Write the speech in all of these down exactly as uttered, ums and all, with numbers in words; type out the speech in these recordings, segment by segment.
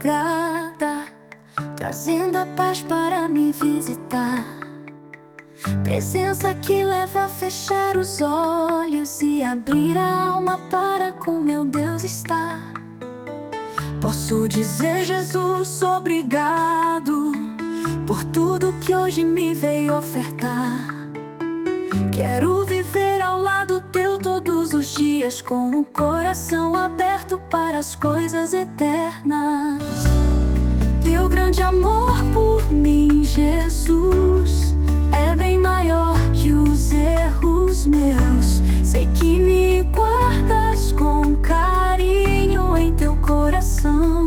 madrugada, trazendo a paz para me visitar. Presença que leva a fechar os olhos e abrir a alma para com meu Deus estar. Posso dizer, Jesus, obrigado por tudo que hoje me veio ofertar. Quero viver ao lado teu todos os dias, com o coração aberto para as coisas eternas. Teu grande amor por mim, Jesus, é bem maior que os erros meus. Sei que me guardas com carinho em teu coração.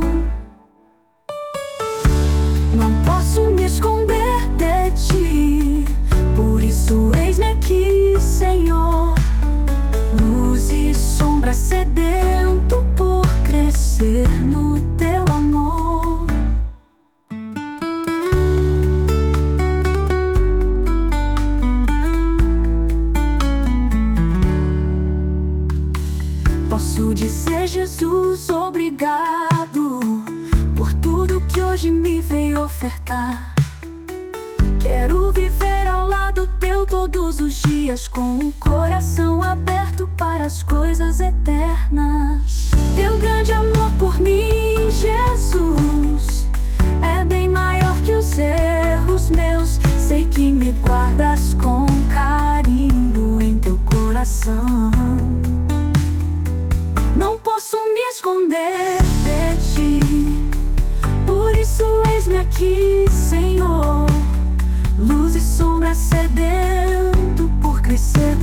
Não posso me esconder de ti, por isso eis-me aqui, Senhor. Luz e sombra, sedento por crescer no teu amor. Posso dizer, Jesus, obrigado por tudo que hoje me veio ofertar. Quero viver ao lado teu todos os dias, com o coração aberto para as coisas eternas. Teu grande amor por mim, Jesus, é bem maior que os erros meus. Sei que me guardas com carinho em teu coração. Não posso me esconder de ti, por isso eis-me aqui, Senhor. Luz e sombra, sedento por crescer